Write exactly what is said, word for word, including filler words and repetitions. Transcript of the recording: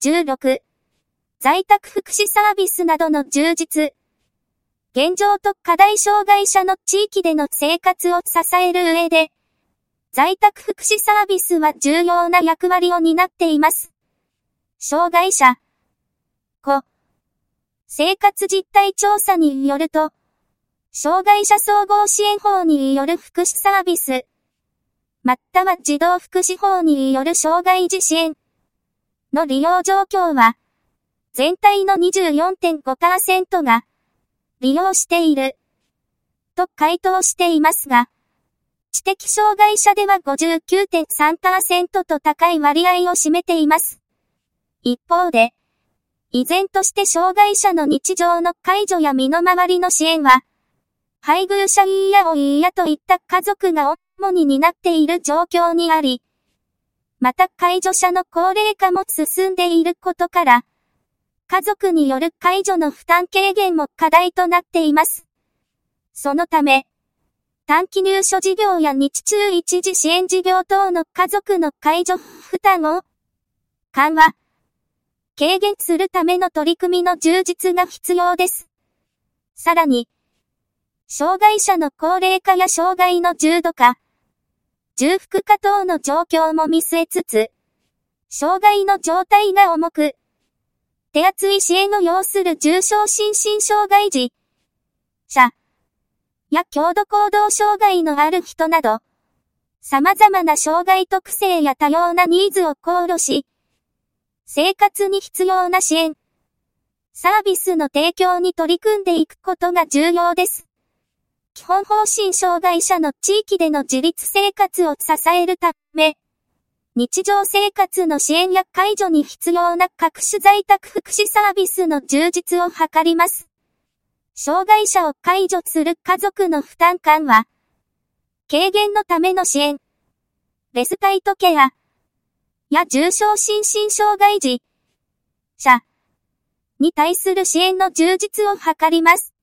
じゅうろく、在宅福祉サービスなどの充実。現状と課題障害者の地域での生活を支える上で、在宅福祉サービスは重要な役割を担っています。障害者。ご、生活実態調査によると、障害者総合支援法による福祉サービス、または児童福祉法による障害児支援の利用状況は、全体の にじゅうよんてんごパーセント が利用していると回答していますが、知的障害者では ごじゅうきゅうてんさんパーセント と高い割合を占めています。一方で、依然として障害者の日常の介助や身の回りの支援は、配偶者や親といった家族が主に担っている状況にあり、また介助者の高齢化も進んでいることから、家族による介助の負担軽減も課題となっています。そのため、短期入所事業や日中一時支援事業等の家族の介助負担を緩和、軽減するための取り組みの充実が必要です。さらに、障害者の高齢化や障害の重度化、重複化等の状況も見据えつつ、障害の状態が重く、手厚い支援を要する重症心身障害児者や強度行動障害のある人など、様々な障害特性や多様なニーズを考慮し、生活に必要な支援、サービスの提供に取り組んでいくことが重要です。基本方針障害者の地域での自立生活を支えるため、日常生活の支援や介助に必要な各種在宅福祉サービスの充実を図ります。障害者を介助する家族の負担緩和、軽減のための支援、レスパイトケアや重症心身障害児者に対する支援の充実を図ります。